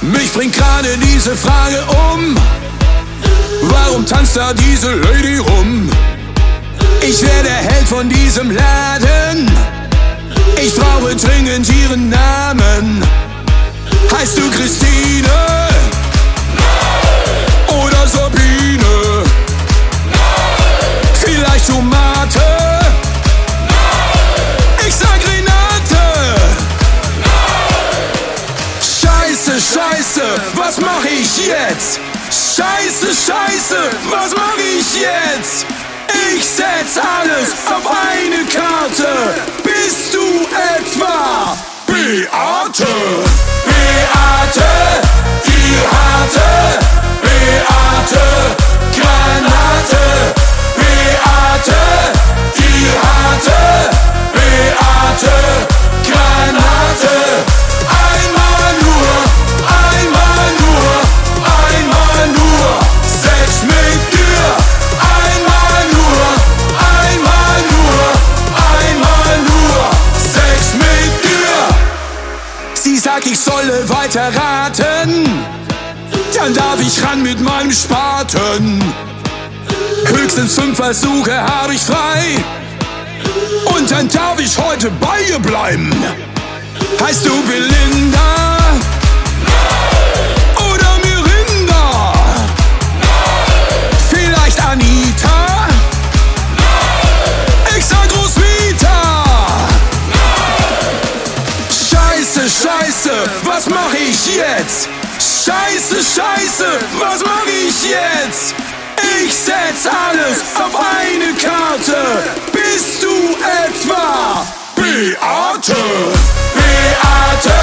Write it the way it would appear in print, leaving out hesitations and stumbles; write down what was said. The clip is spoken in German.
Mich bringt gerade diese Frage um: Warum tanzt da diese Lady rum? Ich wär der Held von diesem Laden. Ich brauche dringend ihren Namen. Heißt du Christine? Nein. Oder Sabine? Nein. Vielleicht Tomate? Nein. Ich sag Renate. Nein. Scheiße, Scheiße, was mach ich jetzt? Scheiße, Scheiße, was mach ich jetzt? Ich setz alles auf eine Karte. Bist du etwa Beate? Beate, die harte Beate, Granate. Beate, die harte Beate, Granate. Einmal nur, einmal nur, einmal nur Sex mit dir. Einmal nur, einmal nur, einmal nur Sex mit dir. Sie sagt, ich solle weiter raten, dann darf ich ran mit meinem Spaten. Höchstens 5 Versuche hab ich frei und dann darf ich heute bei ihr bleiben. Heißt du Belinda? Nein. Oder Mirinda? Nein. Vielleicht Anita? Nein. Ich sag Roswitha. Nein. Scheiße, Scheiße, was mach ich jetzt? Scheiße, Scheiße, was mach ich jetzt? Ich setz alles auf eine Karte. Bist du etwa Beate? Beate,